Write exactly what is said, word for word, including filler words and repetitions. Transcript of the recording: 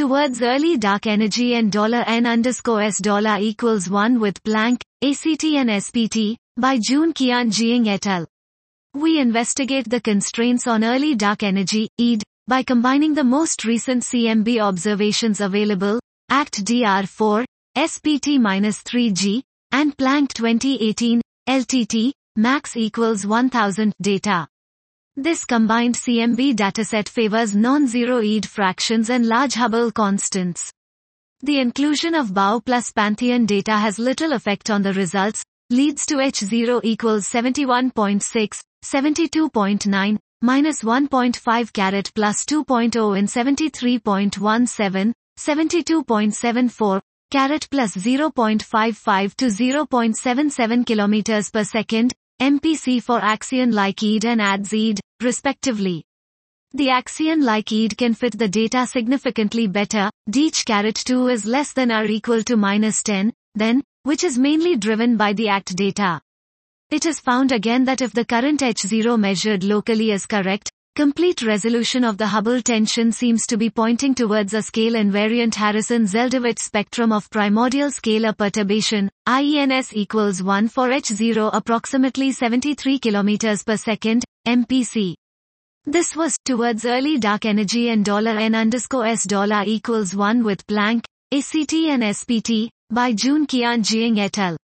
towards early dark energy and $n underscore s dollar equals one with blank, A C T and S P T, by Jun Qian Jiang et al. We investigate the constraints on early dark energy, E D, by combining the most recent C M B observations available, A C T D R four, S P T three G, and Planck twenty eighteen, L T T, max equals one thousand, data. This combined C M B dataset favors non-zero E D fractions and large Hubble constants. The inclusion of B A U plus Pantheon data has little effect on the results, leads to H zero equals seventy-one point six, seventy-two point nine, minus one point five carat plus two point zero in seventy-three point one seven, seventy-two point seven four, carat plus zero point five five to zero point seven seven kilometers per second, M P C for axion-like E D and A D S E D, respectively. The axion-like E D can fit the data significantly better, D H carat two is less than or equal to minus ten, then, which is mainly driven by the A C T data. It is found again that if the current H zero measured locally is correct, complete resolution of the Hubble tension seems to be pointing towards a scale-invariant Harrison-Zeldovich spectrum of primordial scalar perturbation, I E N S equals one for H zero approximately seventy-three kilometers per second, M P C. This was, towards early dark energy and $n underscore s dollar equals one with Planck, A C T and S P T, by Jun Qian Jiang et al.